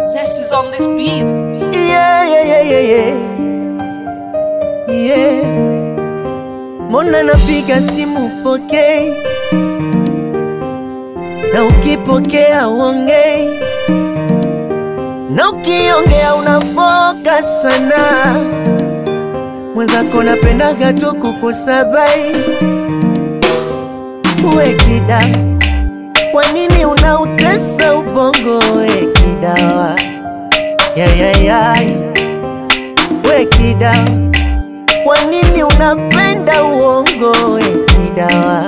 Zest is on this beat. Yeah. Mbona napiga simu pokei, na ukipokea uongei, na ukiongea unafoka sana. Mwenzako napendaga tu kukusabai. Uwe kida, kwa nini unautesa ubongo? We kidawa, we kida, kwa nini unapenda uongo? We kidawa,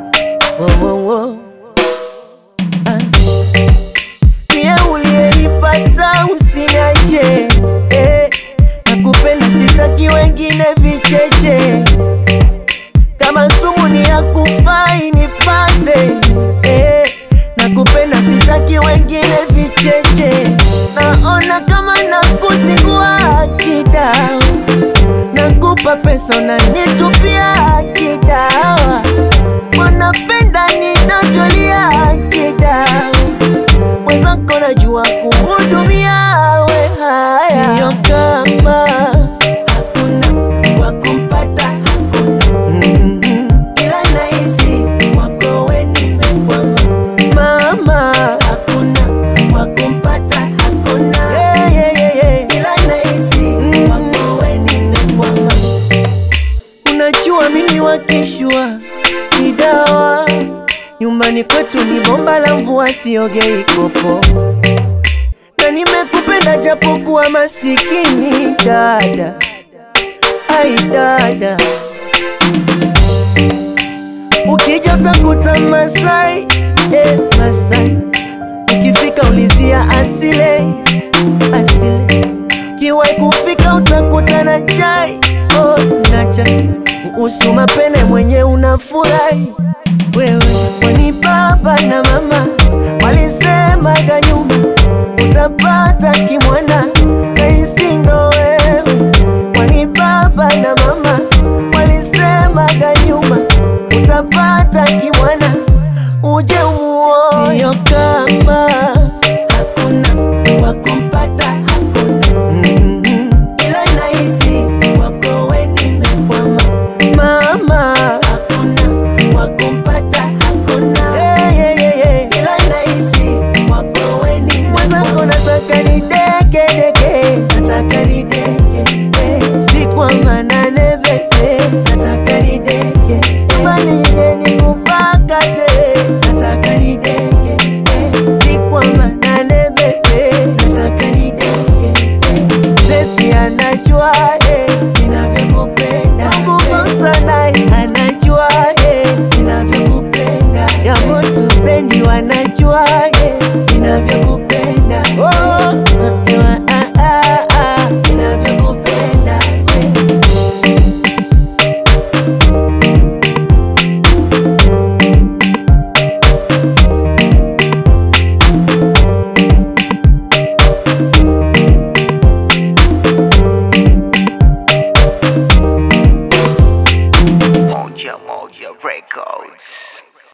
Mie uliyenipata usiniache, nakupenda sitaki wengine vicheche. Kama sumu ni ya kufai nipate, nakupenda sitaki wengine vicheche. Naona kama nakuzingua kidao, nakupa pesa unanitupia kidawa. Wanapenda ninavyolia kidao, mwenzako najua kuhudumia. We haya, sio kama hakuna wakumpata, hakuna ila nahisi wako we nimekwama. Mama, hakuna wakumpata, hakuna ila nahisi wako we nimekwama. Unajua mimi wakishwa kidawa, nyumbani kwetu ni bomba la mvua, siogei kopo. Na nimekupenda japokuwa masikini dada, ai dada. Ukija utakuta Masai, Masai. Ukifika ulizia asile, asile. Kiwai kufika utakuta na chai, na chai. Uhusu mapene mwenye unafurahi wewe, kwani baba na mama